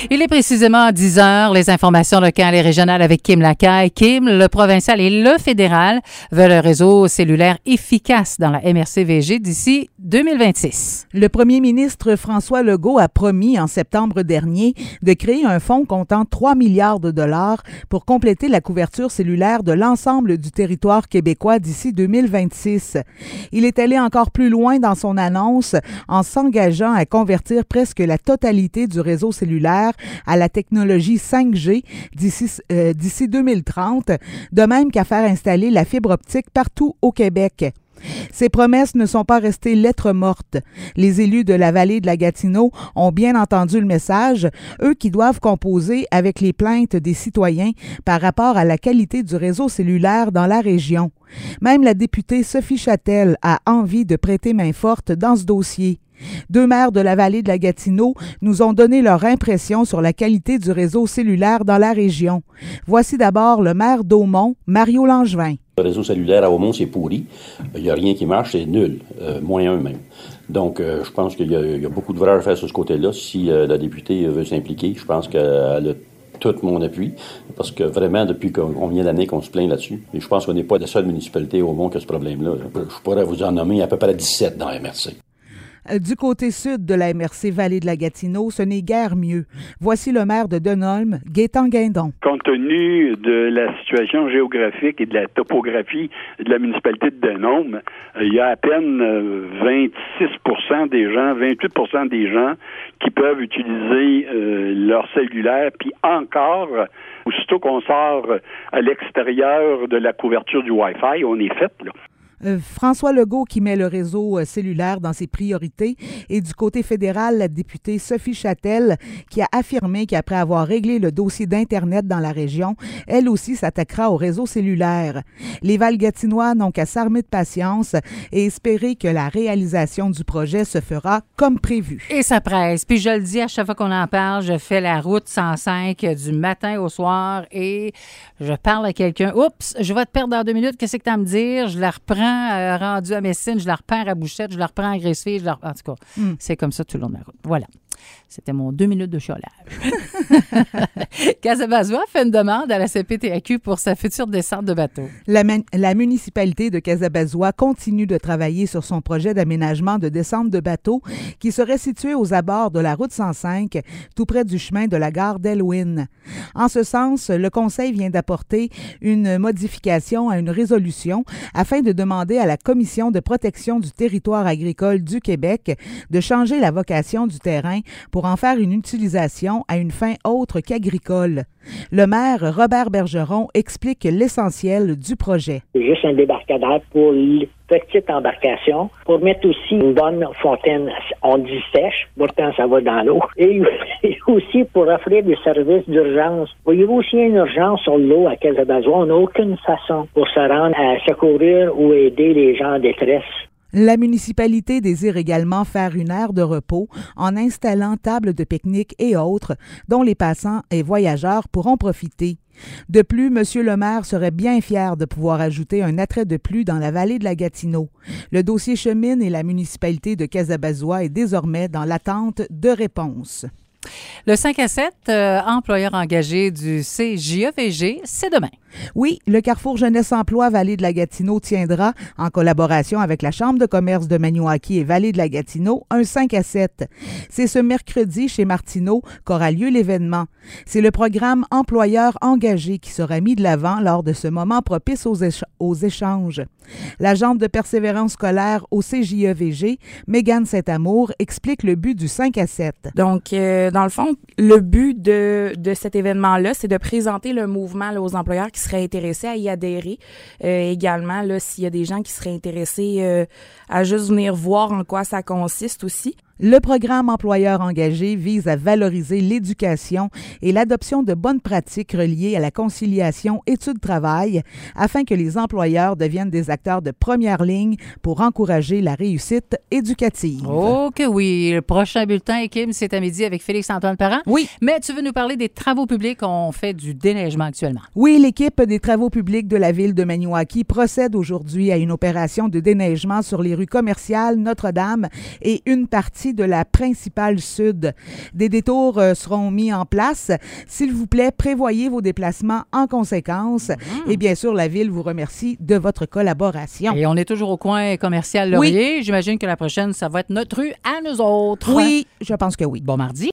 Il est précisément 10 heures. Les informations locales et régionales avec Kim Lacaille. Kim, le provincial et le fédéral veulent un réseau cellulaire efficace dans la MRC-VG d'ici 2026. Le premier ministre François Legault a promis en septembre dernier de créer un fonds comptant 3 milliards de dollars pour compléter la couverture cellulaire de l'ensemble du territoire québécois d'ici 2026. Il est allé encore plus loin dans son annonce en s'engageant à convertir presque la totalité du réseau cellulaire à la technologie 5G d'ici 2030, de même qu'à faire installer la fibre optique partout au Québec. Ces promesses ne sont pas restées lettres mortes. Les élus de la vallée de la Gatineau ont bien entendu le message, eux qui doivent composer avec les plaintes des citoyens par rapport à la qualité du réseau cellulaire dans la région. Même la députée Sophie Châtel a envie de prêter main forte dans ce dossier. 2 maires de la vallée de la Gatineau nous ont donné leur impression sur la qualité du réseau cellulaire dans la région. Voici d'abord le maire d'Aumont, Mario Langevin. Le réseau cellulaire à Aumont, c'est pourri. Il n'y a rien qui marche, c'est nul. -1 même. Donc, je pense qu'il y a beaucoup de vraies à faire sur ce côté-là. Si la députée veut s'impliquer, je pense qu'elle a tout mon appui. Parce que vraiment, depuis combien d'années qu'on se plaint là-dessus. Et je pense qu'on n'est pas la seule municipalité au Aumont qui a ce problème-là. Je pourrais vous en nommer à peu près 17 dans la MRC. Du côté sud de la MRC Vallée de la Gatineau, ce n'est guère mieux. Voici le maire de Denholm, Gaétan Guindon. Compte tenu de la situation géographique et de la topographie de la municipalité de Denholm, il y a à peine 26% des gens, 28% des gens qui peuvent utiliser leur cellulaire, puis encore, aussitôt qu'on sort à l'extérieur de la couverture du Wi-Fi, on est fait, là. François Legault qui met le réseau cellulaire dans ses priorités et du côté fédéral, la députée Sophie Châtel qui a affirmé qu'après avoir réglé le dossier d'Internet dans la région, elle aussi s'attaquera au réseau cellulaire. Les Val-Gatinois n'ont qu'à s'armer de patience et espérer que la réalisation du projet se fera comme prévu. Et ça presse. Puis je le dis à chaque fois qu'on en parle, je fais la route 105 du matin au soir et je parle à quelqu'un. Oups, je vais te perdre dans 2 minutes. Qu'est-ce que tu as à me dire? Je la reprends rendu à Messine, je la reprends à Bouchette, je la reprends à Gracefille, en tout cas, c'est comme ça tout le long de la route. Voilà. C'était mon 2 minutes de chiolage. Casabazois fait une demande à la CPTAQ pour sa future descente de bateau. La municipalité de Casabazois continue de travailler sur son projet d'aménagement de descente de bateau qui serait situé aux abords de la route 105, tout près du chemin de la gare d'Elwyn. En ce sens, le Conseil vient d'apporter une modification à une résolution afin de demander à la Commission de protection du territoire agricole du Québec de changer la vocation du terrain pour en faire une utilisation à une fin autre qu'agricole. Le maire Robert Bergeron explique l'essentiel du projet. C'est juste un débarcadère pour les petites embarcations, pour mettre aussi une bonne fontaine, on dit sèche, pourtant ça va dans l'eau, et aussi pour offrir des services d'urgence. Voyez-vous, aussi une urgence sur l'eau à Casabazois, on n'a aucune façon pour se rendre à secourir ou aider les gens en détresse. La municipalité désire également faire une aire de repos en installant tables de pique-nique et autres dont les passants et voyageurs pourront profiter. De plus, M. le maire serait bien fier de pouvoir ajouter un attrait de plus dans la vallée de la Gatineau. Le dossier chemine et la municipalité de Casabazois est désormais dans l'attente de réponses. Le 5 à 7, employeur engagé du CJEVG, c'est demain. Oui, le Carrefour Jeunesse Emploi Vallée de la Gatineau tiendra, en collaboration avec la Chambre de commerce de Maniouaki et Vallée de la Gatineau, un 5 à 7. C'est ce mercredi chez Martineau qu'aura lieu l'événement. C'est le programme Employeur engagé qui sera mis de l'avant lors de ce moment propice aux échanges. L'agente de persévérance scolaire au CJEVG, Mégane Saint-Amour, explique le but du 5 à 7. Donc, dans le fond, le but de cet événement-là, c'est de présenter le mouvement là, aux employeurs qui seraient intéressés à y adhérer. Également, là, s'il y a des gens qui seraient intéressés à juste venir voir en quoi ça consiste aussi. Le programme Employeur engagé vise à valoriser l'éducation et l'adoption de bonnes pratiques reliées à la conciliation études-travail afin que les employeurs deviennent des acteurs de première ligne pour encourager la réussite éducative. Oh que oui. Le prochain bulletin, Kim, c'est à midi avec Félix-Antoine Parent. Oui. Mais tu veux nous parler des travaux publics. On fait du déneigement actuellement. Oui, l'équipe des travaux publics de la ville de Maniouaki procède aujourd'hui à une opération de déneigement sur les rues commerciales Notre-Dame et une partie partie de la principale sud. Des détours seront mis en place. S'il vous plaît, prévoyez vos déplacements en conséquence. Et bien sûr, la Ville vous remercie de votre collaboration. Et on est toujours au coin commercial Laurier. Oui. J'imagine que la prochaine, ça va être notre rue à nous autres. Oui, je pense que oui. Bon mardi.